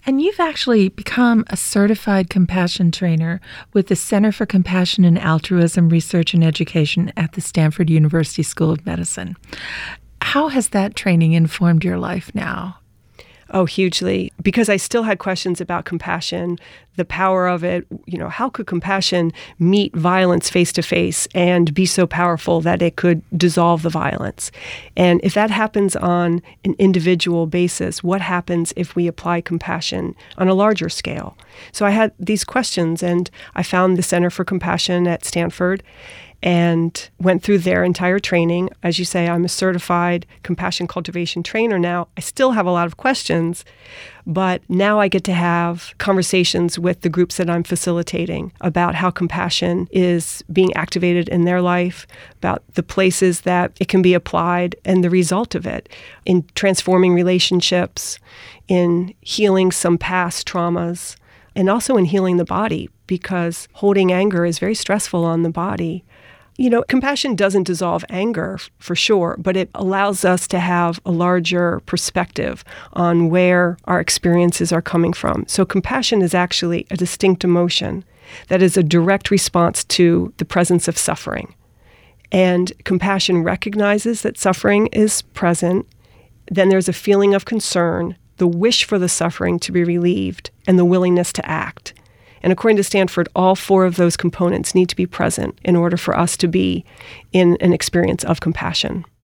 And you've actually become a certified compassion trainer with the Center for Compassion and Altruism Research and Education at the Stanford University School of Medicine. How has that training informed your life now? Oh, hugely. Because I still had questions about compassion, the power of it. How could compassion meet violence face to face and be so powerful that it could dissolve the violence? And if that happens on an individual basis, what happens if we apply compassion on a larger scale? So I had these questions, and I found the Center for Compassion at Stanford and went through their entire training. As you say, I'm a certified compassion cultivation trainer now. I still have a lot of questions, but now I get to have conversations with the groups that I'm facilitating about how compassion is being activated in their life, about the places that it can be applied and the result of it in transforming relationships, in healing some past traumas, and also in healing the body, because holding anger is very stressful on the body. Compassion doesn't dissolve anger for sure, but it allows us to have a larger perspective on where our experiences are coming from. So compassion is actually a distinct emotion that is a direct response to the presence of suffering. And compassion recognizes that suffering is present. Then there's a feeling of concern, the wish for the suffering to be relieved, and the willingness to act. And according to Stanford, all four of those components need to be present in order for us to be in an experience of compassion.